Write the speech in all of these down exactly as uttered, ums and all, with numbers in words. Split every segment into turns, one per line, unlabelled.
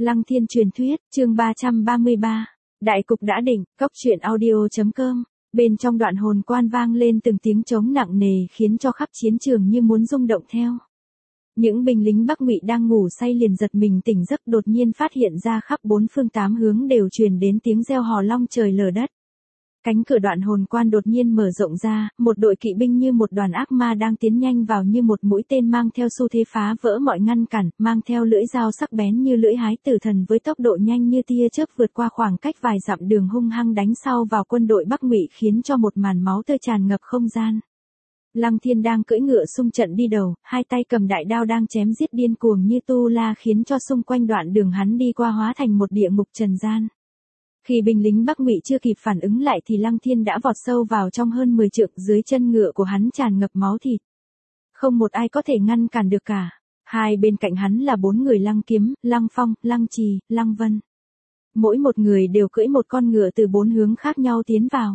Lăng Thiên truyền thuyết, chương ba trăm ba mươi ba. Đại cục đã định, cốc truyện audio chấm com. Bên trong đoạn hồn quan vang lên từng tiếng trống nặng nề khiến cho khắp chiến trường như muốn rung động theo. Những binh lính Bắc Ngụy đang ngủ say liền giật mình tỉnh giấc, đột nhiên phát hiện ra khắp bốn phương tám hướng đều truyền đến tiếng reo hò long trời lở đất. Cánh cửa đoạn hồn quan đột nhiên mở rộng ra, một đội kỵ binh như một đoàn ác ma đang tiến nhanh vào như một mũi tên mang theo xu thế phá vỡ mọi ngăn cản, mang theo lưỡi dao sắc bén như lưỡi hái tử thần với tốc độ nhanh như tia chớp vượt qua khoảng cách vài dặm đường hung hăng đánh sau vào quân đội Bắc Ngụy khiến cho một màn máu tươi tràn ngập không gian. Lăng Thiên đang cưỡi ngựa xung trận đi đầu, hai tay cầm đại đao đang chém giết điên cuồng như tu la khiến cho xung quanh đoạn đường hắn đi qua hóa thành một địa ngục trần gian. Khi binh lính Bắc Ngụy chưa kịp phản ứng lại thì Lăng Thiên đã vọt sâu vào trong hơn mười trượng, dưới chân ngựa của hắn tràn ngập máu thịt. Không một ai có thể ngăn cản được cả. Hai bên cạnh hắn là bốn người Lăng Kiếm, Lăng Phong, Lăng Trì, Lăng Vân. Mỗi một người đều cưỡi một con ngựa từ bốn hướng khác nhau tiến vào.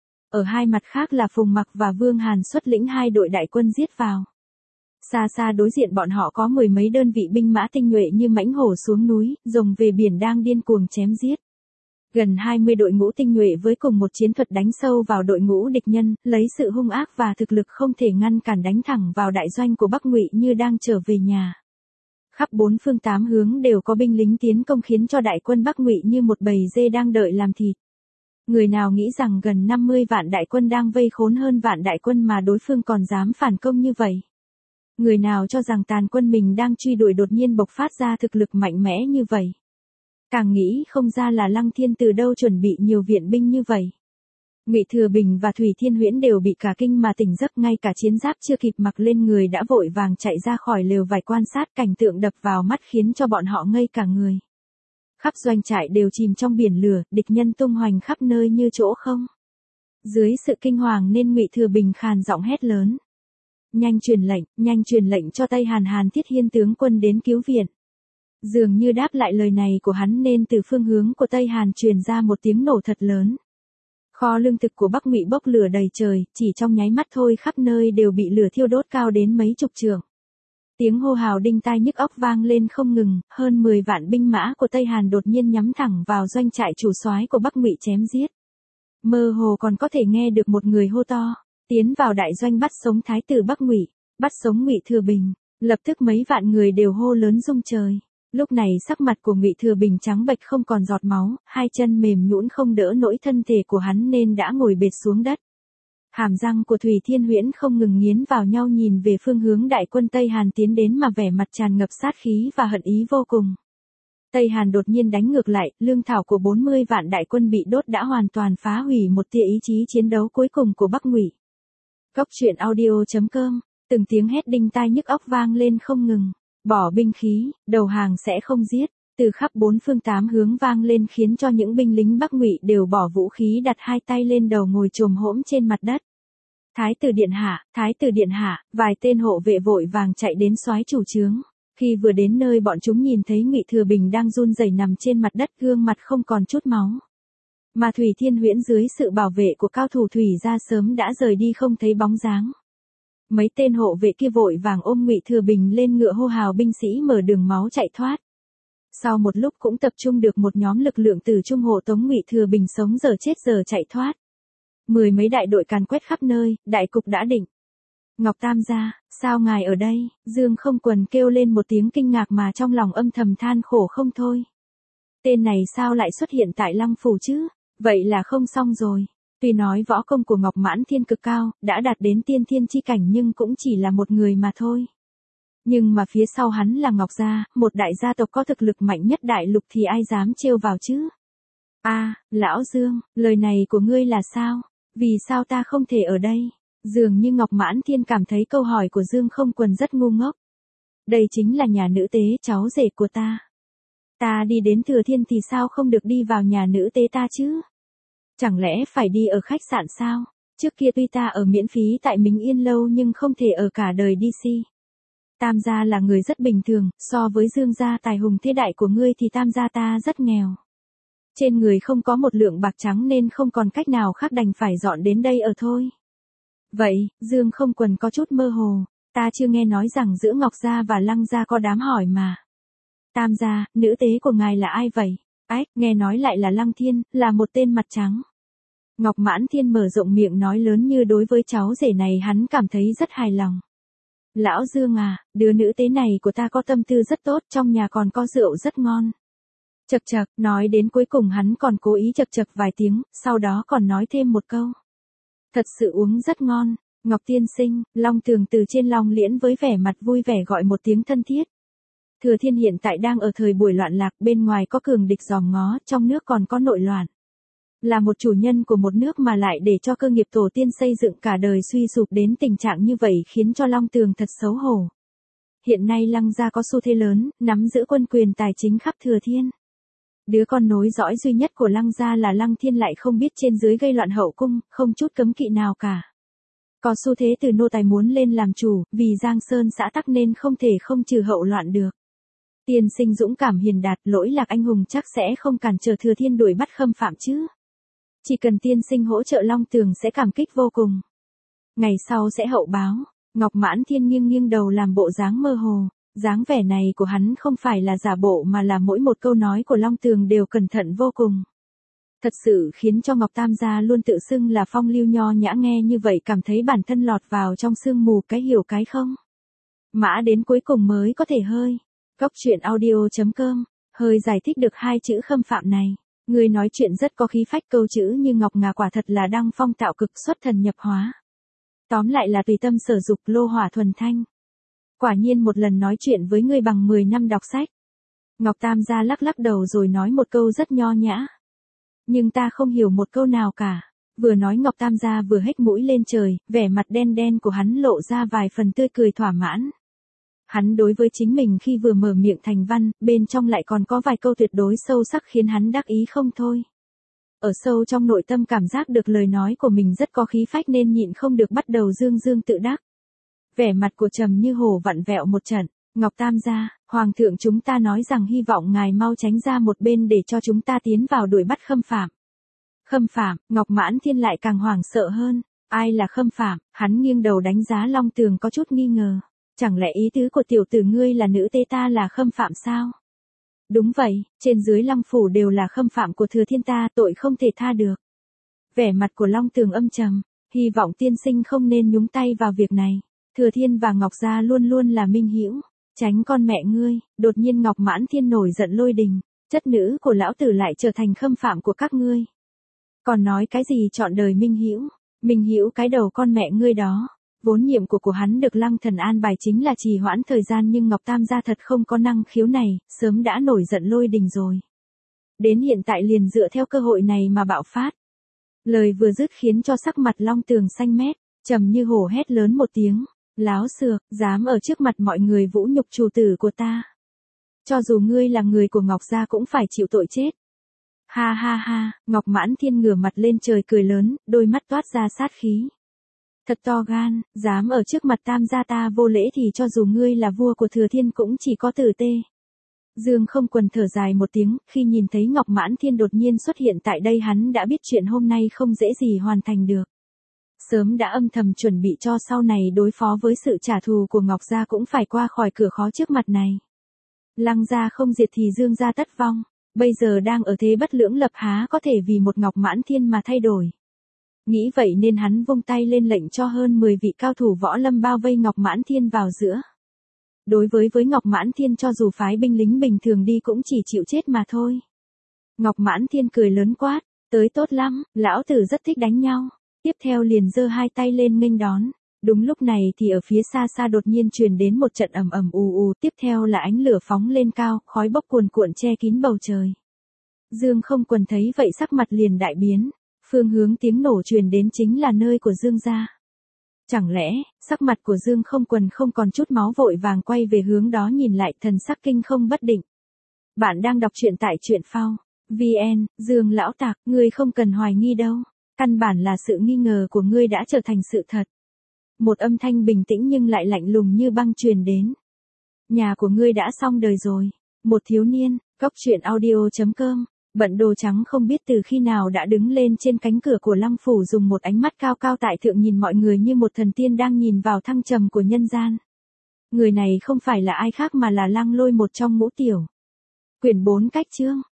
Ở hai mặt khác là Phùng Mặc và Vương Hàn xuất lĩnh hai đội đại quân giết vào. Xa xa đối diện bọn họ có mười mấy đơn vị binh mã tinh nhuệ như mãnh hổ xuống núi, rồng về biển đang điên cuồng chém giết. Gần hai mươi đội ngũ tinh nhuệ với cùng một chiến thuật đánh sâu vào đội ngũ địch nhân, lấy sự hung ác và thực lực không thể ngăn cản đánh thẳng vào đại doanh của Bắc Ngụy như đang trở về nhà. Khắp bốn phương tám hướng đều có binh lính tiến công khiến cho đại quân Bắc Ngụy như một bầy dê đang đợi làm thịt. Người nào nghĩ rằng gần năm mươi vạn đại quân đang vây khốn hơn vạn đại quân mà đối phương còn dám phản công như vậy. Người nào cho rằng tàn quân mình đang truy đuổi đột nhiên bộc phát ra thực lực mạnh mẽ như vậy. Càng nghĩ không ra là Lăng Thiên từ đâu chuẩn bị nhiều viện binh như vậy. Ngụy Thừa Bình và Thủy Thiên Huyễn đều bị cả kinh mà tỉnh giấc, ngay cả chiến giáp chưa kịp mặc lên người đã vội vàng chạy ra khỏi lều vải quan sát, cảnh tượng đập vào mắt khiến cho bọn họ ngây cả người. Khắp doanh trại đều chìm trong biển lửa, địch nhân tung hoành khắp nơi như chỗ không. Dưới sự kinh hoàng nên Ngụy Thừa Bình khàn giọng hét lớn. Nhanh truyền lệnh, nhanh truyền lệnh cho Tây Hàn Hàn Thiết Hiên tướng quân đến cứu viện. Dường như đáp lại lời này của hắn nên từ phương hướng của Tây Hàn truyền ra một tiếng nổ thật lớn. Kho lương thực của Bắc Ngụy bốc lửa đầy trời, chỉ trong nháy mắt thôi khắp nơi đều bị lửa thiêu đốt cao đến mấy chục trượng. Tiếng hô hào đinh tai nhức óc vang lên không ngừng, hơn mười vạn binh mã của Tây Hàn đột nhiên nhắm thẳng vào doanh trại chủ soái của Bắc Ngụy chém giết. Mơ hồ còn có thể nghe được một người hô to, tiến vào đại doanh bắt sống thái tử Bắc Ngụy, bắt sống Ngụy Thừa Bình. Lập tức mấy vạn người đều hô lớn rung trời. Lúc này sắc mặt của Ngụy Thừa Bình trắng bệch không còn giọt máu, hai chân mềm nhũn không đỡ nổi thân thể của hắn nên đã ngồi bệt xuống đất. Hàm răng của Thủy Thiên Huyễn không ngừng nghiến vào nhau nhìn về phương hướng đại quân Tây Hàn tiến đến mà vẻ mặt tràn ngập sát khí và hận ý vô cùng. Tây Hàn đột nhiên đánh ngược lại, lương thảo của bốn mươi vạn đại quân bị đốt đã hoàn toàn phá hủy một tia ý chí chiến đấu cuối cùng của Bắc Ngụy. Cốc truyện audio chấm com, từng tiếng hét đinh tai nhức óc vang lên không ngừng. Bỏ binh khí, đầu hàng sẽ không giết, từ khắp bốn phương tám hướng vang lên khiến cho những binh lính Bắc Ngụy đều bỏ vũ khí đặt hai tay lên đầu ngồi chồm hổm trên mặt đất. Thái tử điện hạ, thái tử điện hạ, vài tên hộ vệ vội vàng chạy đến soái chủ trướng. Khi vừa đến nơi bọn chúng nhìn thấy Ngụy Thừa Bình đang run rẩy nằm trên mặt đất, gương mặt không còn chút máu. Mà Thủy Thiên Huyễn dưới sự bảo vệ của cao thủ thủy gia sớm đã rời đi không thấy bóng dáng. Mấy tên hộ vệ kia vội vàng ôm Ngụy Thừa Bình lên ngựa hô hào binh sĩ mở đường máu chạy thoát. Sau một lúc cũng tập trung được một nhóm lực lượng từ trung hộ tống Ngụy Thừa Bình sống giờ chết giờ chạy thoát. Mười mấy đại đội càn quét khắp nơi, đại cục đã định. Ngọc Tam gia, sao ngài ở đây? Dương Không Quần kêu lên một tiếng kinh ngạc mà trong lòng âm thầm than khổ không thôi. Tên này sao lại xuất hiện tại Lăng Phủ chứ? Vậy là không xong rồi. Tuy nói võ công của Ngọc Mãn Thiên cực cao, đã đạt đến tiên thiên chi cảnh nhưng cũng chỉ là một người mà thôi. Nhưng mà phía sau hắn là Ngọc Gia, một đại gia tộc có thực lực mạnh nhất đại lục thì ai dám trêu vào chứ? A, à, Lão Dương, lời này của ngươi là sao? Vì sao ta không thể ở đây? Dường như Ngọc Mãn Thiên cảm thấy câu hỏi của Dương Không Quần rất ngu ngốc. Đây chính là nhà nữ tế cháu rể của ta. Ta đi đến Thừa Thiên thì sao không được đi vào nhà nữ tế ta chứ? Chẳng lẽ phải đi ở khách sạn sao? Trước kia tuy ta ở miễn phí tại Minh Yên lâu nhưng không thể ở cả đời đi si. Tam gia là người rất bình thường, so với Dương gia tài hùng thế đại của ngươi thì Tam gia ta rất nghèo. Trên người không có một lượng bạc trắng nên không còn cách nào khác đành phải dọn đến đây ở thôi. Vậy, Dương Không Quần có chút mơ hồ, ta chưa nghe nói rằng giữa Ngọc gia và Lăng gia có đám hỏi mà. Tam gia, nữ tế của ngài là ai vậy? Ách, nghe nói lại là Lăng Thiên, là một tên mặt trắng. Ngọc Mãn Thiên mở rộng miệng nói lớn như đối với cháu rể này hắn cảm thấy rất hài lòng. Lão Dương à, đứa nữ tế này của ta có tâm tư rất tốt, trong nhà còn có rượu rất ngon. Chậc chậc, nói đến cuối cùng hắn còn cố ý chậc chậc vài tiếng, sau đó còn nói thêm một câu. Thật sự uống rất ngon, Ngọc tiên sinh, Long Tường từ trên long liễn với vẻ mặt vui vẻ gọi một tiếng thân thiết. Thừa Thiên hiện tại đang ở thời buổi loạn lạc, bên ngoài có cường địch giòm ngó, trong nước còn có nội loạn. Là một chủ nhân của một nước mà lại để cho cơ nghiệp tổ tiên xây dựng cả đời suy sụp đến tình trạng như vậy khiến cho Long Tường thật xấu hổ. Hiện nay Lăng gia có xu thế lớn, nắm giữ quân quyền tài chính khắp Thừa Thiên. Đứa con nối dõi duy nhất của Lăng gia là Lăng Thiên lại không biết trên dưới gây loạn hậu cung, không chút cấm kỵ nào cả. Có xu thế từ nô tài muốn lên làm chủ, vì Giang Sơn xã tắc nên không thể không trừ hậu loạn được. Tiên sinh dũng cảm hiền đạt, lỗi lạc anh hùng chắc sẽ không cản trở Thừa Thiên đuổi bắt khâm phạm chứ. Chỉ cần tiên sinh hỗ trợ Long Tường sẽ cảm kích vô cùng. Ngày sau sẽ hậu báo. Ngọc Mãn Thiên nghiêng nghiêng đầu làm bộ dáng mơ hồ. Dáng vẻ này của hắn không phải là giả bộ mà là mỗi một câu nói của Long Tường đều cẩn thận vô cùng. Thật sự khiến cho Ngọc Tam gia luôn tự xưng là phong lưu nho nhã nghe như vậy cảm thấy bản thân lọt vào trong sương mù cái hiểu cái không. Mã đến cuối cùng mới có thể hơi. Góc truyện audio chấm com, hơi giải thích được hai chữ khâm phạm này. Người nói chuyện rất có khí phách, câu chữ như ngọc ngà quả thật là đăng phong tạo cực, xuất thần nhập hóa. Tóm lại là tùy tâm sở dục, lô hỏa thuần thanh. Quả nhiên một lần nói chuyện với người bằng mười năm đọc sách. Ngọc Tam gia lắc lắc đầu rồi nói một câu rất nho nhã. Nhưng ta không hiểu một câu nào cả. Vừa nói Ngọc Tam gia vừa hếch mũi lên trời, vẻ mặt đen đen của hắn lộ ra vài phần tươi cười thỏa mãn. Hắn đối với chính mình khi vừa mở miệng thành văn, bên trong lại còn có vài câu tuyệt đối sâu sắc khiến hắn đắc ý không thôi. Ở sâu trong nội tâm cảm giác được lời nói của mình rất có khí phách nên nhịn không được bắt đầu dương dương tự đắc. Vẻ mặt của Trầm Như Hổ vặn vẹo một trận. Ngọc Tam gia, Hoàng thượng chúng ta nói rằng hy vọng ngài mau tránh ra một bên để cho chúng ta tiến vào đuổi bắt khâm phạm. Khâm phạm, Ngọc Mãn Thiên lại càng hoảng sợ hơn. Ai là khâm phạm? Hắn nghiêng đầu đánh giá Long Tường có chút nghi ngờ. Chẳng lẽ ý tứ của tiểu tử ngươi là nữ tế ta là khâm phạm sao? Đúng vậy, trên dưới Long phủ đều là khâm phạm của Thừa Thiên ta, tội không thể tha được. Vẻ mặt của Long Tường âm trầm, hy vọng tiên sinh không nên nhúng tay vào việc này. Thừa Thiên và Ngọc gia luôn luôn là minh hữu, tránh con mẹ ngươi. Đột nhiên Ngọc Mãn Thiên nổi giận lôi đình, chất nữ của lão tử lại trở thành khâm phạm của các ngươi. Còn nói cái gì chọn đời minh hữu, minh hữu cái đầu con mẹ ngươi đó. Vốn nhiệm của của hắn được Lăng Thần an bài chính là trì hoãn thời gian nhưng Ngọc Tam gia thật không có năng khiếu này, sớm đã nổi giận lôi đình rồi. Đến hiện tại liền dựa theo cơ hội này mà bạo phát. Lời vừa dứt khiến cho sắc mặt Long Tường xanh mét, Trầm Như Hổ hét lớn một tiếng, láo xược, dám ở trước mặt mọi người vũ nhục chủ tử của ta. Cho dù ngươi là người của Ngọc gia cũng phải chịu tội chết. Ha ha ha, Ngọc Mãn Thiên ngửa mặt lên trời cười lớn, đôi mắt toát ra sát khí. Thật to gan, dám ở trước mặt Tam gia ta vô lễ thì cho dù ngươi là vua của Thừa Thiên cũng chỉ có tử tê. Dương Không Quần thở dài một tiếng, khi nhìn thấy Ngọc Mãn Thiên đột nhiên xuất hiện tại đây hắn đã biết chuyện hôm nay không dễ gì hoàn thành được. Sớm đã âm thầm chuẩn bị cho sau này đối phó với sự trả thù của Ngọc gia cũng phải qua khỏi cửa khó trước mặt này. Lăng gia không diệt thì Dương gia tất vong, bây giờ đang ở thế bất lưỡng lập há có thể vì một Ngọc Mãn Thiên mà thay đổi. Nghĩ vậy nên hắn vung tay lên lệnh cho hơn mười vị cao thủ võ lâm bao vây Ngọc Mãn Thiên vào giữa. Đối với với Ngọc Mãn Thiên cho dù phái binh lính bình thường đi cũng chỉ chịu chết mà thôi. Ngọc Mãn Thiên cười lớn quát, tới tốt lắm, lão tử rất thích đánh nhau. Tiếp theo liền giơ hai tay lên nghênh đón. Đúng lúc này thì ở phía xa xa đột nhiên truyền đến một trận ầm ầm ù ù, tiếp theo là ánh lửa phóng lên cao, khói bốc cuồn cuộn che kín bầu trời. Dương Không Quần thấy vậy sắc mặt liền đại biến. Phương hướng tiếng nổ truyền đến chính là nơi của Dương gia. Chẳng lẽ, sắc mặt của Dương Không Quần không còn chút máu vội vàng quay về hướng đó nhìn lại thần sắc kinh không bất định. Bạn đang đọc truyện tại truyện phao. vê en, Dương lão tạc, ngươi không cần hoài nghi đâu. Căn bản là sự nghi ngờ của ngươi đã trở thành sự thật. Một âm thanh bình tĩnh nhưng lại lạnh lùng như băng truyền đến. Nhà của ngươi đã xong đời rồi. Một thiếu niên, góc truyện audio chấm com. Bận đồ trắng không biết từ khi nào đã đứng lên trên cánh cửa của Lăng phủ dùng một ánh mắt cao cao tại thượng nhìn mọi người như một thần tiên đang nhìn vào thăng trầm của nhân gian. Người này không phải là ai khác mà là Lăng Lôi một trong ngũ tiểu. Quyển bốn cách chương.